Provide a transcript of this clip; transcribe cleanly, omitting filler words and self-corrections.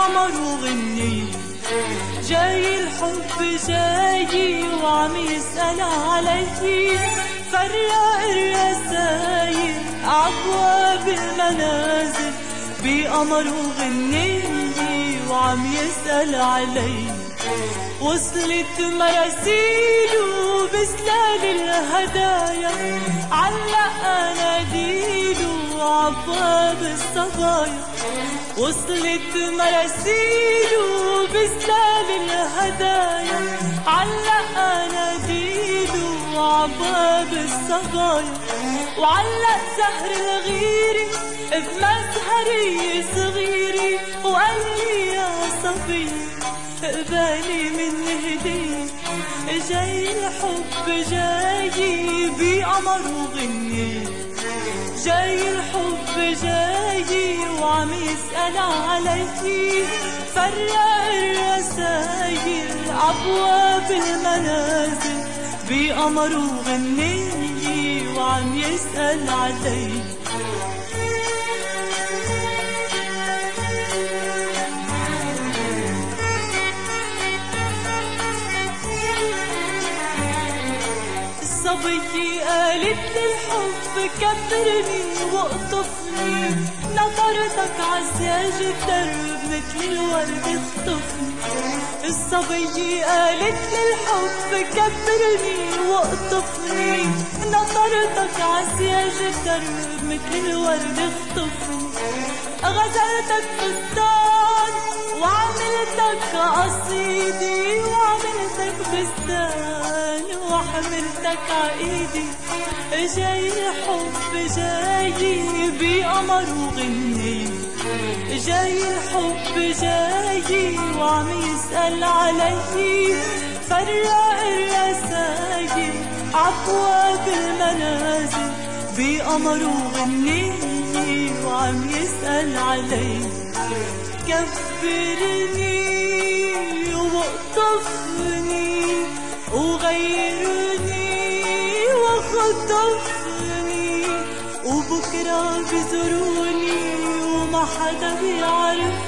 بقمر وغنية. جاي الحب جاي وعم يسأل علي، فرق الرسايل عبواب المنازل بقمر وغنية وعم يسأل علي. وصلت مراسيله بسلال الهدايا، علق اناديله عبواب الصبايا. وصلت مراسيله بسلال الهدايا، علق اناديله عبواب الصبايا. وعلق زهر الغيري بمزهرية صغيري، وقال لي يا صبي اقبالي من هدية. جاي الحب جاي بقمر وغنية. جاي الحب جاي وعم يسأل علي، فرق الرسايل عبواب المنازل بقمر وغنية وعم يسأل علي. صبيتي قالت لي الحب كبرني واقطفني، نظرتك عساج الدرب مثل الورد اخطفني. الصبية قالت لي الحب كبرني واقطفني، نظرتك عساج الدرب مثل الورد اخطفني. غزلتك فستان وعملتك قصيدي، وعملتك بستان وحملتك عايدي. جاي الحب جاي بقمر وغنية. جاي الحب جاي وعم يسأل علي، فرق الرسايل عبواب المنازل بقمر وغنية وعم يسأل علي. كبرني واقطفني وغيرني وخطفني، وبكرة بزوروني وما حدا بيعرف